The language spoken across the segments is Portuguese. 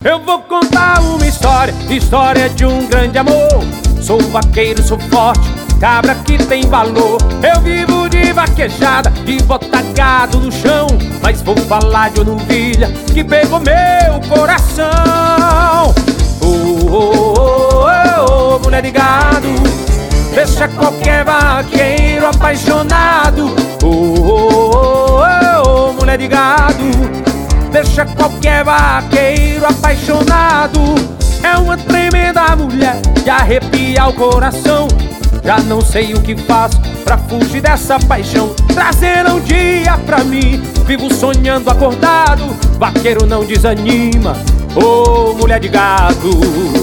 Eu vou contar uma história, história de um grande amor. Sou vaqueiro, sou forte, cabra que tem valor. Eu vivo de vaquejada, de botar gado no chão. Mas vou falar de uma novilha que pegou meu coração. Mulher de gado, deixa qualquer vaqueiro apaixonado. Mulher de gado, deixa qualquer vaqueiro apaixonado. É uma tremenda mulher de arrepiar o coração. Já não sei o que faço pra fugir dessa paixão. Trazer um dia pra mim, vivo sonhando acordado. Vaqueiro não desanima, mulher de gado.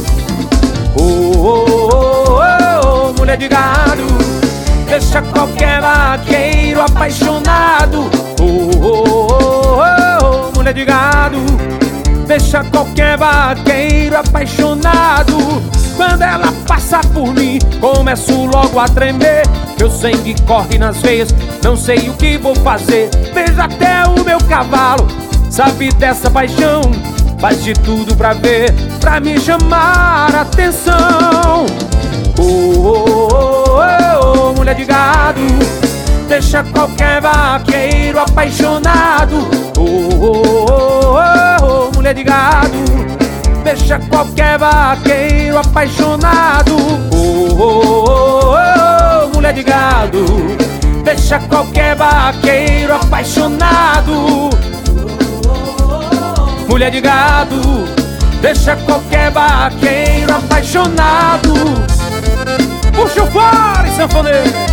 Mulher de gado, deixa qualquer vaqueiro apaixonado. Mulher de gado, deixa qualquer vaqueiro apaixonado. Quando ela passa por mim, começo logo a tremer. Meu sangue corre nas veias, não sei o que vou fazer. Veja até o meu cavalo, sabe dessa paixão. Faz de tudo pra ver, pra me chamar a atenção. Mulher de gado, deixa qualquer vaqueiro apaixonado. Mulher de gado, deixa qualquer vaqueiro apaixonado. Mulher de gado, deixa qualquer vaqueiro apaixonado. Mulher de gado, deixa qualquer vaqueiro apaixonado. Puxa o fora, sanfoneiro!